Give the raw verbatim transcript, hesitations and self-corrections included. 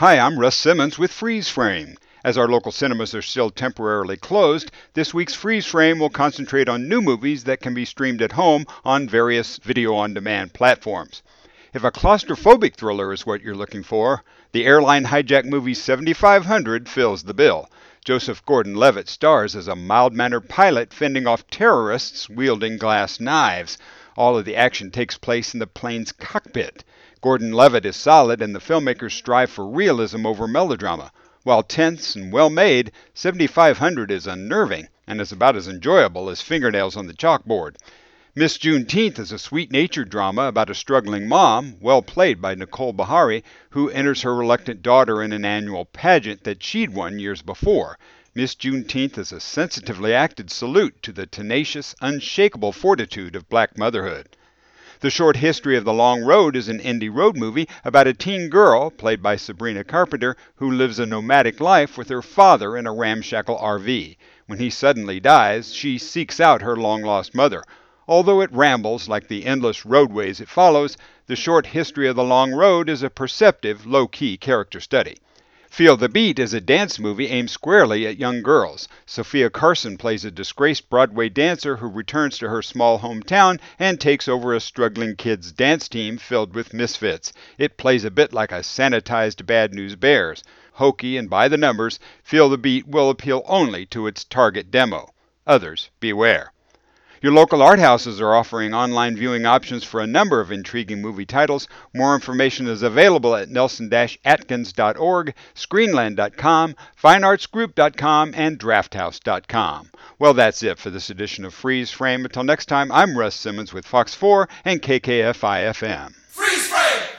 Hi, I'm Russ Simmons with Freeze Frame. As our local cinemas are still temporarily closed, this week's Freeze Frame will concentrate on new movies that can be streamed at home on various video-on-demand platforms. If a claustrophobic thriller is what you're looking for, the airline hijack movie seventy-five hundred fills the bill. Joseph Gordon-Levitt stars as a mild-mannered pilot fending off terrorists wielding glass knives. All of the action takes place in the plane's cockpit. Gordon-Levitt is solid, and the filmmakers strive for realism over melodrama. While tense and well-made, seventy-five hundred is unnerving and is about as enjoyable as fingernails on the chalkboard. Miss Juneteenth is a sweet-natured drama about a struggling mom, well played by Nicole Beharie, who enters her reluctant daughter in an annual pageant that she'd won years before. Miss Juneteenth is a sensitively acted salute to the tenacious, unshakable fortitude of black motherhood. The Short History of the Long Road is an indie road movie about a teen girl, played by Sabrina Carpenter, who lives a nomadic life with her father in a ramshackle R V. When he suddenly dies, she seeks out her long-lost mother. Although it rambles like the endless roadways it follows, The Short History of the Long Road is a perceptive, low-key character study. Feel the Beat is a dance movie aimed squarely at young girls. Sophia Carson plays a disgraced Broadway dancer who returns to her small hometown and takes over a struggling kids' dance team filled with misfits. It plays a bit like a sanitized Bad News Bears. Hokey and by the numbers, Feel the Beat will appeal only to its target demo. Others beware. Your local art houses are offering online viewing options for a number of intriguing movie titles. More information is available at nelson dash atkins dot org, screenland dot com, fine arts group dot com, and drafthouse dot com. Well, that's it for this edition of Freeze Frame. Until next time, I'm Russ Simmons with Fox four and K K F I F M. Freeze Frame!